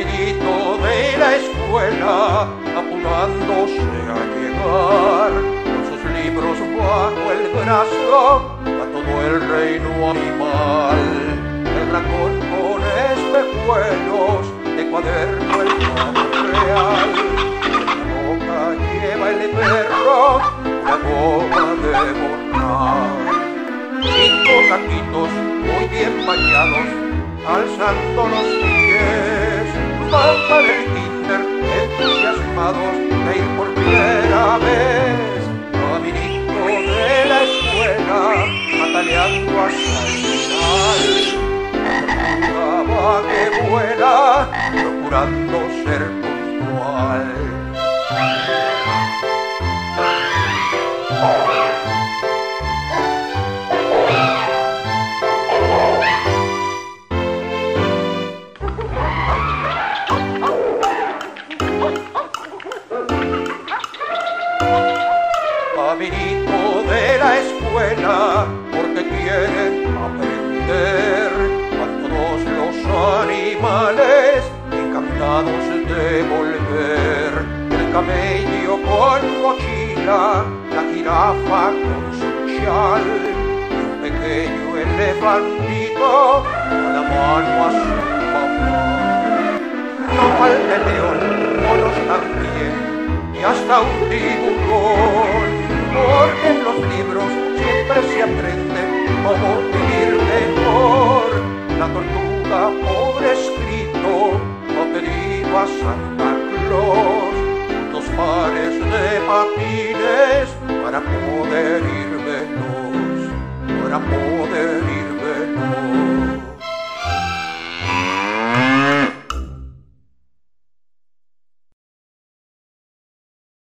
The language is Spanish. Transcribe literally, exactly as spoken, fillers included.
caminito de la escuela, apurándose a llegar, con sus libros bajo el brazo, a todo el reino animal. El racón con espejuelos, de cuaderno el pavo real. En la boca lleva el perro, la goma de borrar. Cinco gatitos muy bien bañados, alzando los pies, van para el kinder entusiasmados de ir por primera vez. Caminito de la escuela, pataleando hasta el final. La tortuga que vuela, procurando ser puntual. Caminito de la escuela, porque quieren aprender a todos los animales encantados de volver. El camello con mochila, la jirafa con su chal, y un pequeño elefantito a la mano a su papá. No falta el león, monos también, y hasta un tiburón, porque en los libros siempre se aprende cómo vivir mejor. La tortuga, pobre escrito, ha pedido a Santa Claus dos pares de patines para poder ir veloz, para poder